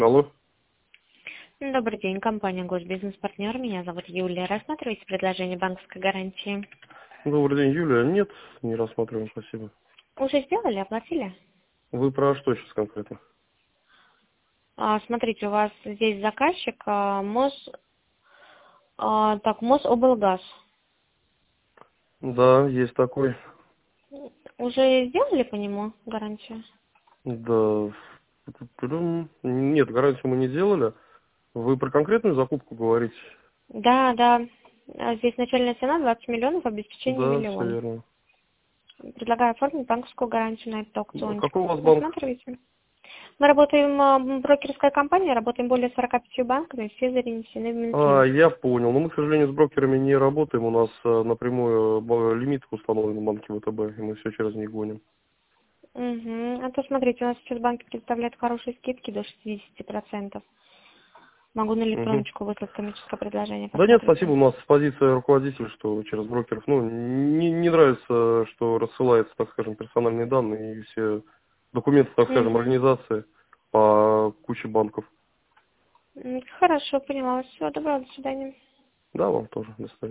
Алло. Добрый день, компания Госбизнес-партнер. Меня зовут Юлия. Рассматриваете предложение банковской гарантии? Добрый день, Юлия. Нет, не рассматриваем, спасибо. Уже сделали, оплатили? Вы про что сейчас конкретно? Смотрите, у вас здесь заказчик Мособлгаз. Да, есть такой. Уже сделали по нему гарантию? Да. Нет, гарантию мы не делали. Вы про конкретную закупку говорите? Да, да. Здесь начальная цена 20 миллионов, обеспечение Да, все миллион. верно. Предлагаю оформить банковскую гарантию на этот аукциончик. Какой у вас банк? Рассматриваете? Мы работаем, брокерская компания, работаем более 45 банками, все занесены в Минфин. Я понял. Но мы, к сожалению, с брокерами не работаем. У нас напрямую лимит установлен в банке ВТБ, и мы все через них гоним. Угу. А то смотрите, у нас сейчас банки представляют хорошие скидки до 60%. Могу на Мгм. электроночку выслать коммерческое предложение, Да нет, спасибо, посмотрите. у нас позиция руководителя, что через брокеров. Ну, не нравится, что рассылаются, так скажем, персональные данные и все документы, так скажем, Угу. организации по куче банков. Хорошо, поняла. Всего доброго, до свидания. Да, вам тоже. До свидания.